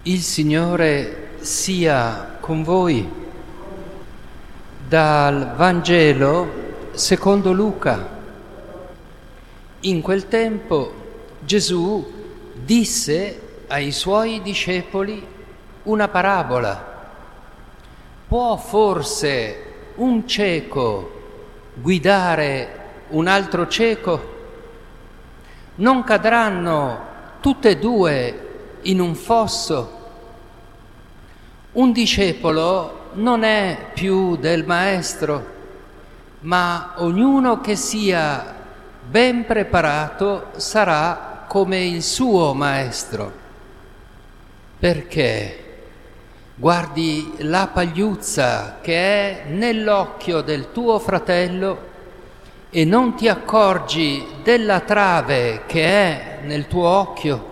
Il Signore sia con voi. Dal Vangelo secondo Luca. In quel tempo Gesù disse ai suoi discepoli una parabola. Può forse un cieco guidare un altro cieco? Non cadranno tutte e due in un fosso? Un discepolo non è più del maestro, ma ognuno che sia ben preparato sarà come il suo maestro. Perché guardi la pagliuzza che è nell'occhio del tuo fratello e non ti accorgi della trave che è nel tuo occhio?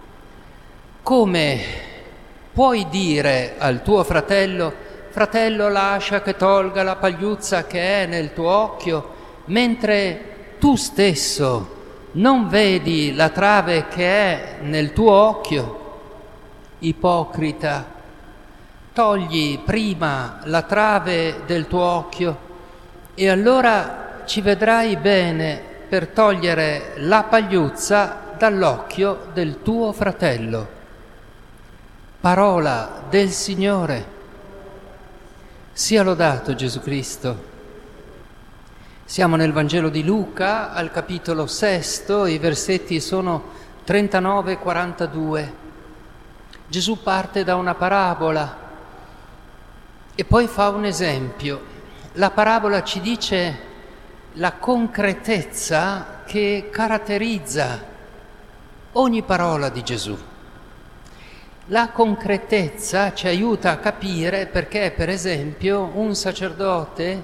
Come puoi dire al tuo fratello: fratello, lascia che tolga la pagliuzza che è nel tuo occhio, mentre tu stesso non vedi la trave che è nel tuo occhio? Ipocrita, togli prima la trave del tuo occhio e allora ci vedrai bene per togliere la pagliuzza dall'occhio del tuo fratello. Parola del Signore. Sia lodato Gesù Cristo. Siamo nel Vangelo di Luca, al capitolo 6, i versetti sono 39 e 42. Gesù parte da una parabola e poi fa un esempio. La parabola ci dice la concretezza che caratterizza ogni parola di Gesù. La concretezza ci aiuta a capire perché, per esempio, un sacerdote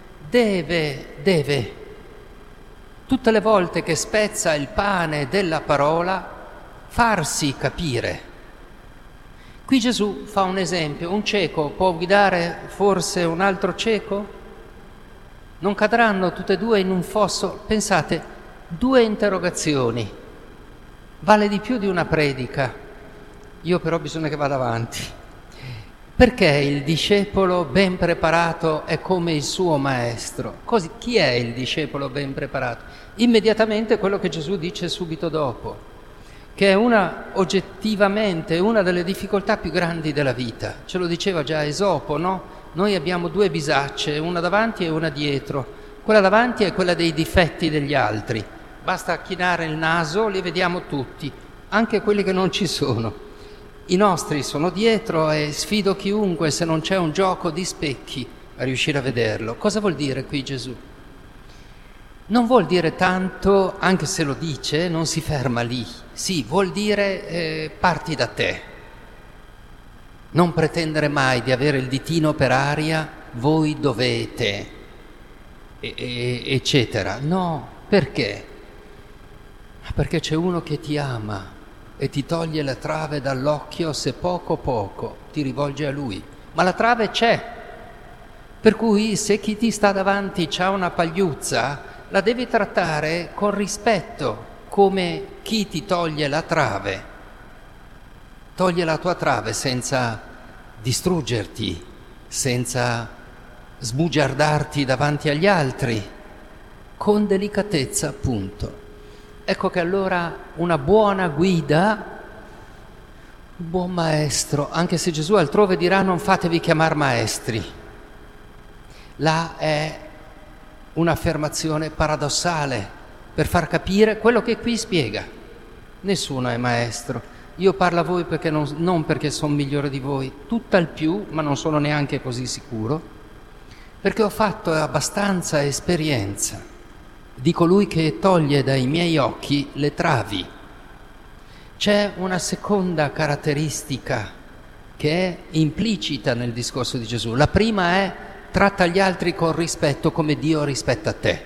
deve, tutte le volte che spezza il pane della parola, farsi capire. Qui Gesù fa un esempio: un cieco può guidare forse un altro cieco? Non cadranno tutte e due in un fosso? Pensate, 2 interrogazioni, vale di più di una predica. Io però bisogna che vada avanti. Perché il discepolo ben preparato è come il suo maestro? Chi è il discepolo ben preparato? Immediatamente quello che Gesù dice subito dopo, che è oggettivamente una delle difficoltà più grandi della vita. Ce lo diceva già Esopo, no? Noi abbiamo 2 bisacce, una davanti e una dietro. Quella davanti è quella dei difetti degli altri. Basta chinare il naso, li vediamo tutti, anche quelli che non ci sono. I nostri sono dietro e sfido chiunque, se non c'è un gioco di specchi, a riuscire a vederlo. Cosa vuol dire qui Gesù? Non vuol dire tanto, anche se lo dice, non si ferma lì. Sì, vuol dire parti da te. Non pretendere mai di avere il ditino per aria, voi dovete, eccetera. No, perché? Perché c'è uno che ti ama e ti toglie la trave dall'occhio se poco ti rivolge a lui. Ma la trave c'è, per cui se chi ti sta davanti c'ha una pagliuzza, la devi trattare con rispetto, come chi ti toglie la trave. Toglie la tua trave senza distruggerti, senza sbugiardarti davanti agli altri, con delicatezza, appunto. Ecco che allora una buona guida, un buon maestro, anche se Gesù altrove dirà non fatevi chiamar maestri, là è un'affermazione paradossale per far capire quello che qui spiega. Nessuno è maestro. Io parlo a voi perché non perché sono migliore di voi, tutt'al più, ma non sono neanche così sicuro, perché ho fatto abbastanza esperienza di colui che toglie dai miei occhi le travi. C'è una seconda caratteristica che è implicita nel discorso di Gesù. La prima è: tratta gli altri con rispetto come Dio rispetta te.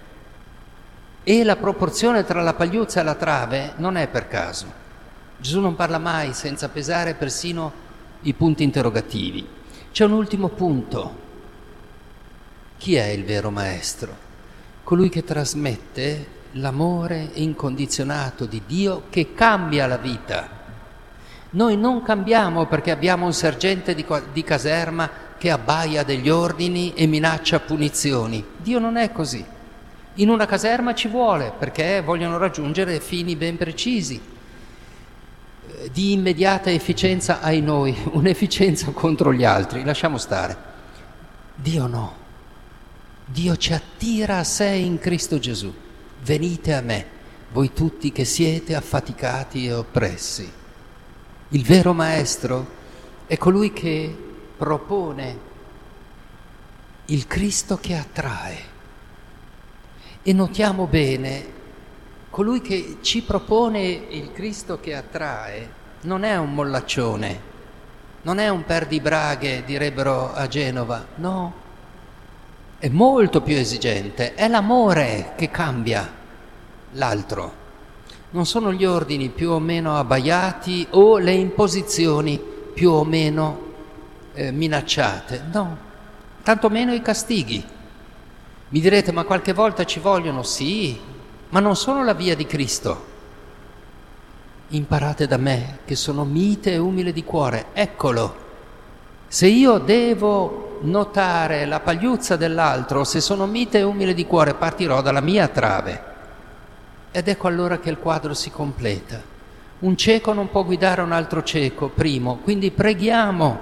E la proporzione tra la pagliuzza e la trave non è per caso. Gesù non parla mai senza pesare persino i punti interrogativi. C'è un ultimo punto. Chi è il vero maestro? Colui che trasmette l'amore incondizionato di Dio che cambia la vita. Noi non cambiamo perché abbiamo un sergente di caserma che abbaia degli ordini e minaccia punizioni. Dio non è così. In una caserma ci vuole perché vogliono raggiungere fini ben precisi, di immediata efficienza ai noi, un'efficienza contro gli altri, lasciamo stare. Dio no. Dio ci attira a sé in Cristo Gesù. Venite a me, voi tutti che siete affaticati e oppressi. Il vero maestro è colui che propone il Cristo che attrae. E notiamo bene, colui che ci propone il Cristo che attrae non è un mollaccione, non è un perdibraghe, direbbero a Genova, no, è molto più esigente, è l'amore che cambia l'altro. Non sono gli ordini più o meno abbaiati o le imposizioni più o meno minacciate, no, tantomeno i castighi. Mi direte, ma qualche volta ci vogliono? Sì, ma non sono la via di Cristo. Imparate da me, che sono mite e umile di cuore. Eccolo. Se io devo notare la pagliuzza dell'altro, se sono mite e umile di cuore, partirò dalla mia trave. Ed ecco allora che il quadro si completa. Un cieco non può guidare un altro cieco, primo, quindi preghiamo.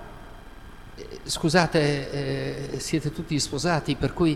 Scusate, siete tutti sposati, per cui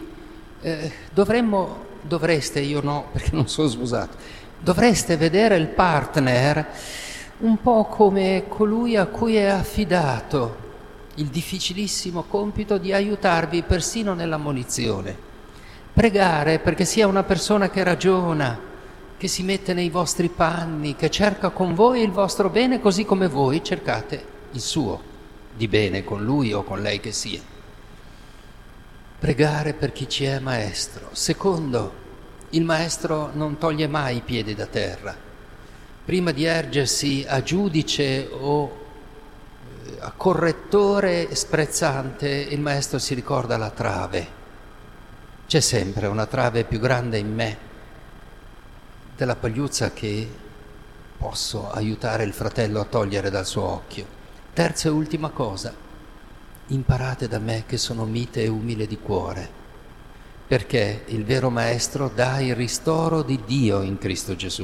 dovreste, io no, perché non sono sposato, dovreste vedere il partner un po' come colui a cui è affidato il difficilissimo compito di aiutarvi persino nell'ammonizione. Pregare perché sia una persona che ragiona, che si mette nei vostri panni, che cerca con voi il vostro bene così come voi cercate il suo di bene con lui o con lei che sia. Pregare per chi ci è maestro. Secondo, il maestro non toglie mai i piedi da terra. Prima di ergersi a giudice o a correttore sprezzante, il maestro si ricorda la trave. C'è sempre una trave più grande in me della pagliuzza che posso aiutare il fratello a togliere dal suo occhio. Terza e ultima cosa, imparate da me che sono mite e umile di cuore, perché il vero maestro dà il ristoro di Dio in Cristo Gesù.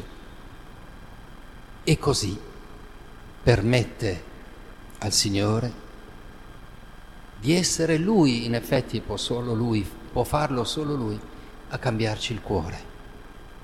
E così permette al Signore di essere Lui, in effetti può farlo solo Lui, a cambiarci il cuore.